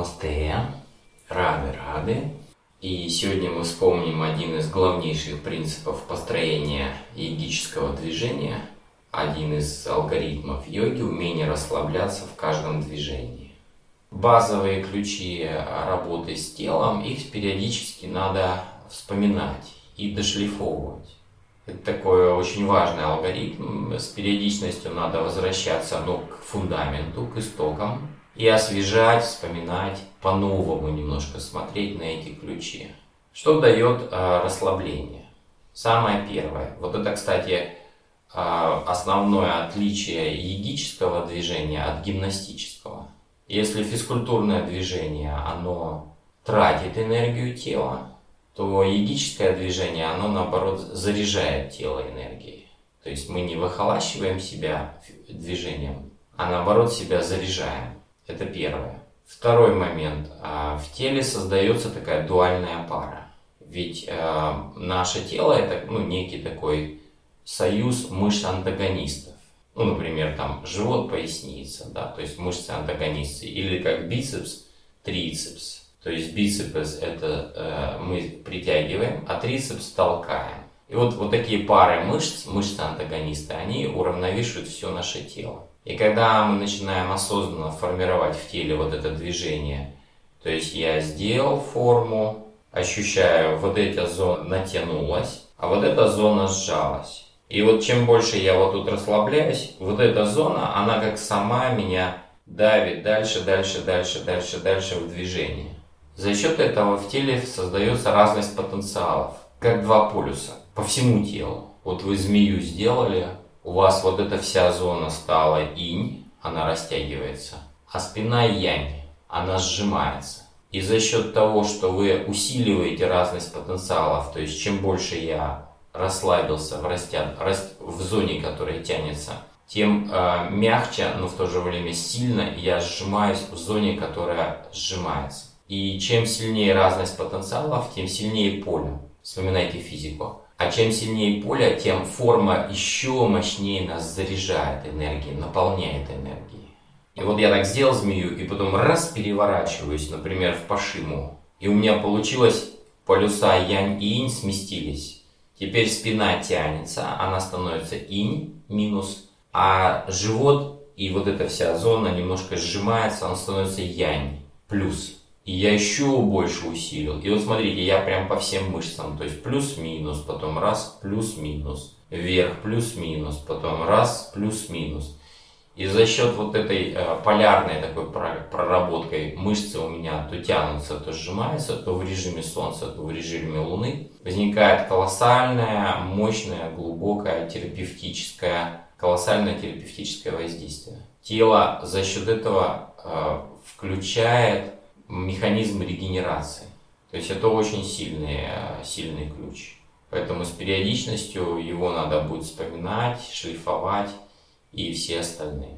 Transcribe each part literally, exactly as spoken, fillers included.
Намасте, рады-рады. И сегодня мы вспомним один из главнейших принципов построения йогического движения, один из алгоритмов йоги – умение расслабляться в каждом движении. Базовые ключи работы с телом, их периодически надо вспоминать и дошлифовывать. Это такой очень важный алгоритм. С периодичностью надо возвращаться ну, к фундаменту, к истокам и освежать, вспоминать, по-новому немножко смотреть на эти ключи. Что дает э, расслабление? Самое первое. Вот это, кстати, э, основное отличие йогического движения от гимнастического. Если физкультурное движение, оно тратит энергию тела, то йогическое движение, оно наоборот заряжает тело энергией. То есть мы не выхолащиваем себя движением, а наоборот себя заряжаем. Это первое. Второй момент. В теле создается такая дуальная пара. Ведь э, наше тело это ну, некий такой союз мышц-антагонистов. Ну, например, там живот, поясница, да, то есть мышцы-антагонисты. Или как бицепс, трицепс. То есть бицепс это э, мы притягиваем, а трицепс толкаем. И вот, вот такие пары мышц, мышцы-антагонисты, они уравновешивают все наше тело. И когда мы начинаем осознанно формировать в теле вот это движение, то есть я сделал форму, ощущаю, вот эта зона натянулась, а вот эта зона сжалась. И вот чем больше я вот тут расслабляюсь, вот эта зона, она как сама меня давит дальше, дальше, дальше, дальше, дальше в движение. За счет этого в теле создается разность потенциалов, как два полюса, по всему телу. Вот вы змею сделали, у вас вот эта вся зона стала инь, она растягивается, а спина янь, она сжимается. И за счет того, что вы усиливаете разность потенциалов, то есть чем больше я расслабился в, растя... в зоне, которая тянется, тем э, мягче, но в то же время сильно я сжимаюсь в зоне, которая сжимается. И чем сильнее разность потенциалов, тем сильнее поле. Вспоминайте физику. А чем сильнее поле, тем форма еще мощнее нас заряжает энергией, наполняет энергией. И вот я так сделал змею, и потом раз переворачиваюсь, например, в пашиму. И у меня получилось, полюса янь и инь сместились. Теперь спина тянется, она становится инь минус, а живот и вот эта вся зона немножко сжимается, она становится янь плюс. И я еще больше усилил. И вот смотрите, я прям по всем мышцам. То есть плюс-минус, потом раз, плюс-минус. Вверх, плюс-минус, потом раз, плюс-минус. И за счет вот этой э, полярной такой проработкой мышцы у меня то тянутся, то сжимаются, то в режиме солнца, то в режиме луны. Возникает колоссальное, мощное, глубокое, терапевтическое, колоссальное терапевтическое воздействие. Тело за счет этого э, включает механизм регенерации. То есть это очень сильный, сильный ключ. Поэтому с периодичностью его надо будет вспоминать, шлифовать и все остальные.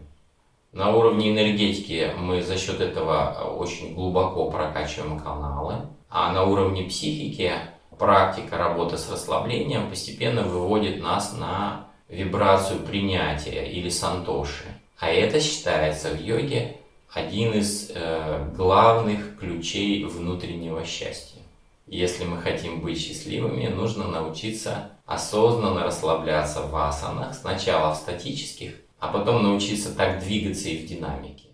На уровне энергетики мы за счет этого очень глубоко прокачиваем каналы. А на уровне психики практика работы с расслаблением постепенно выводит нас на вибрацию принятия или сантоши. А это считается в йоге один из э, главных ключей внутреннего счастья. Если мы хотим быть счастливыми, нужно научиться осознанно расслабляться в асанах, сначала в статических, а потом научиться так двигаться и в динамике.